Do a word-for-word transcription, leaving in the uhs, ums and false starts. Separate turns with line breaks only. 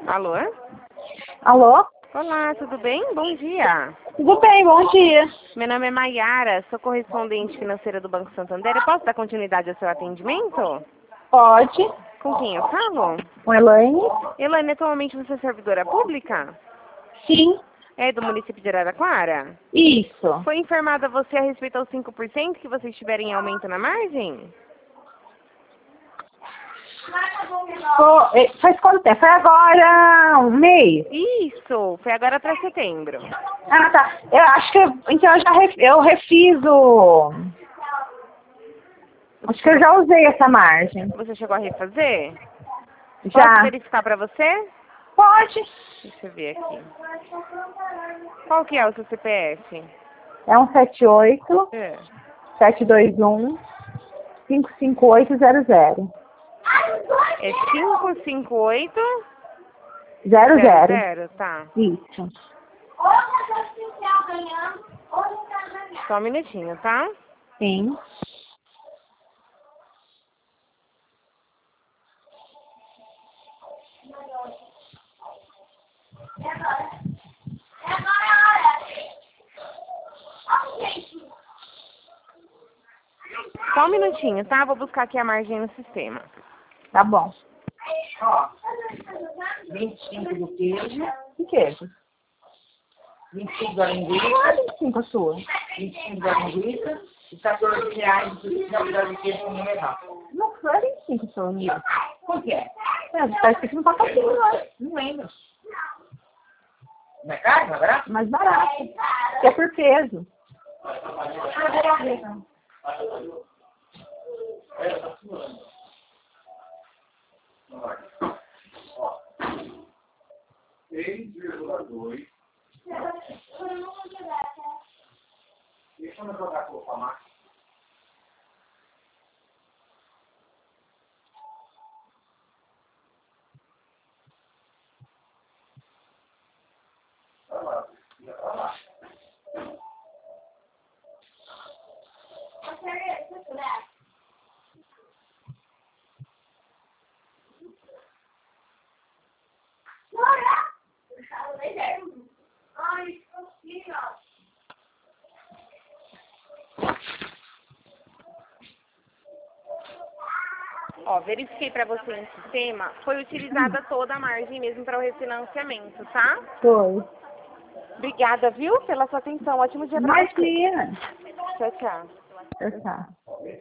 Alô?
Alô?
Olá, tudo bem? Bom dia.
Tudo bem, bom dia.
Meu nome é Maiara, sou correspondente financeira do Banco Santander. Eu posso dar continuidade ao seu atendimento?
Pode.
Com quem eu falo?
Com Elaine?
Elaine, atualmente você é servidora pública?
Sim.
É do município de Araraquara?
Isso.
Foi informada a você a respeito aos cinco por cento que vocês tiverem aumento na margem?
Foi, faz quanto tempo? Foi agora um mês?
Isso, foi agora para setembro.
Ah, tá. Eu acho que, eu- então eu já ref- eu refiz o... Acho que eu já usei essa margem.
Você chegou a refazer? Posso
Já.
verificar para você?
Pode.
Deixa eu ver aqui. Qual que é o seu C P F?
É um sete oito,
É.
sete dois um, cinco cinco oito zero zero.
É cinco cinco oito
Zero
zero
zero.
zero, tá.
Isso.
Só um minutinho, tá?
Sim.
Só um minutinho, tá? Vou buscar aqui a margem no sistema.
Tá bom.
Ó, vinte e cinco do queijo,
Que queijo?
vinte e cinco da linguiça,
Ah, vinte e cinco a sua.
vinte e cinco da linguiça e quatorze reais do quantidade de queijo no rápido.
Não foi vinte e cinco a sua, amiga.
Por quê?
É, tá escrito no pacotinho, né?
Não lembro. Não é caro, não é barato?
Mais barato. Que é por peso.
seis vírgula dois. Deixa eu jogar a cor pra máquina. Vai lá, vai lá.
Ó, verifiquei pra você no sistema. Foi utilizada toda a margem mesmo para o refinanciamento, tá?
Foi.
Obrigada, viu, pela sua atenção. Ótimo dia pra você.
Imagina.
Tchau, tchau.
Tá.